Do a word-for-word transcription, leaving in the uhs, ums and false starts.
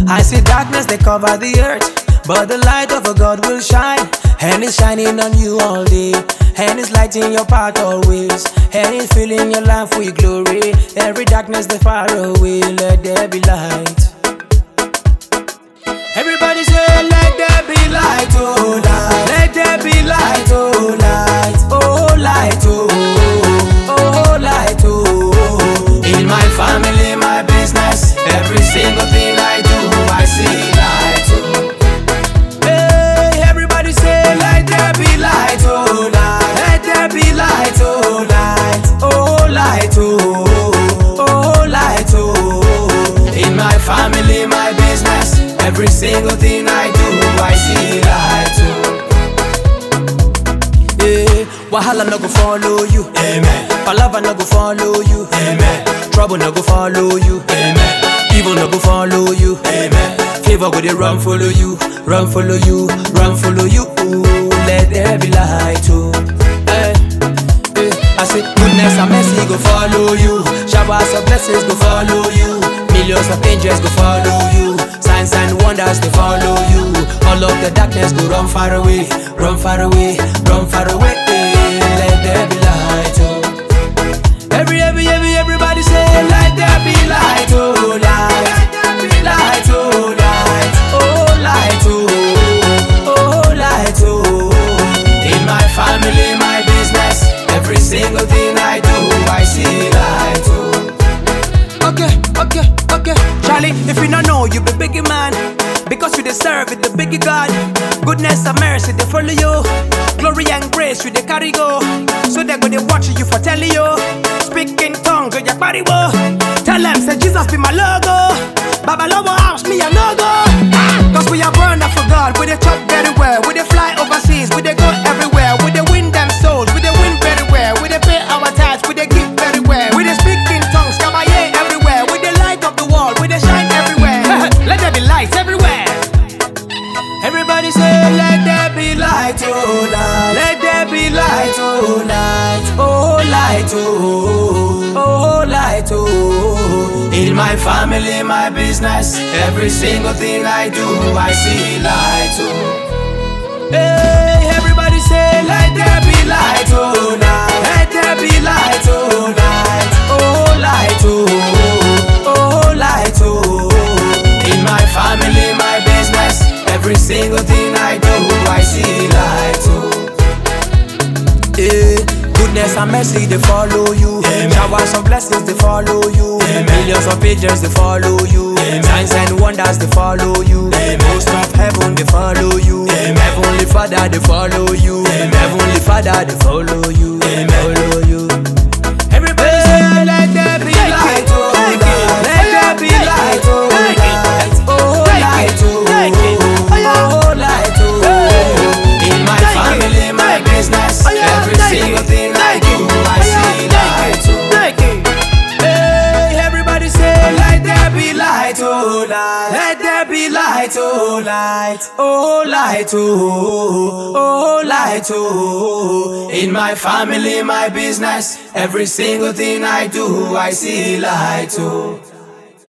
I see darkness, they cover the earth, but the light of a God will shine. And it's shining on you all day, and it's lighting your path always, and it's filling your life with glory. Every darkness they far away, let there be light. Everybody say, let there be light, oh light. Let there be light, oh light. Oh light, oh, oh light, oh. In my family, my business, every single thing I do, I see light, oh. Hey, everybody say, let there be light, oh light. Let there be light, oh light. Oh light, oh, oh light, oh. In my family, my business, every single thing I do, I see light, oh. Yeah, wahala no go follow you, amen. Palava no go follow you, amen. Trouble no go follow you, amen. Evil no go follow you, amen. Favor go dey run follow you, run follow you, run follow you. Ooh, let there be light, oh. Hey, hey. I say goodness and mercy go follow you, showers of blessings go follow you, millions of angels go follow you, signs and wonders they follow you. All of the darkness go run far away, run far away, run far away. Let there be light, oh. Every, every, every, everybody say, let there be light, oh light. Light, oh light, oh light, oh, oh light, oh. In my family, my business, every single thing I do, I see light, oh. Okay, okay, okay. Charlie, if you don't know, you be biggie man, because you deserve it, the biggie God. Goodness and mercy, they follow you. Glory and grace, you they carry go. So they go, they watch you for telling you. Speak in tongues, with your body wo. Tell them, say Jesus be my logo. Baba Lobo house, me a no go. Cause we are born up for God, we they chop very well. We they fly overseas, we they go everywhere. We they win them souls, we they win very well. We they pay our tithes, we they give very well. We they speak in tongues, kabaye everywhere. We they light up the world, we they shine everywhere. Let there be lights everywhere. Everybody say, let there be light, oh light. Let there be light, oh light. Oh light, oh, oh light, oh. In my family, my business, every single thing I do, I see light, oh. Hey, everybody say, let there be light, oh light. Let there be light, oh light. Oh light, oh, oh light, oh. In my family, my business, every single thing I do, I see light, oh. Yeah. Goodness and mercy, they follow you, amen. Showers of blessings, they follow you, amen. Millions of angels, they follow you, amen. Signs and wonders, they follow you, amen. Hosts of heaven, they follow you, amen. Heavenly Father, they follow you, amen. Heavenly Father, they follow you, amen. Follow you. Everybody say, let there be light, oh light. Let there be light, oh light. Oh light, oh, oh light, oh. In my family, my business, every single thing I do, I see light, oh. Hey, everybody say, let there be light, oh light. Let there be light, oh light. Oh light, oh, oh light, oh. In my family, my business, every single thing I do, I see light, oh.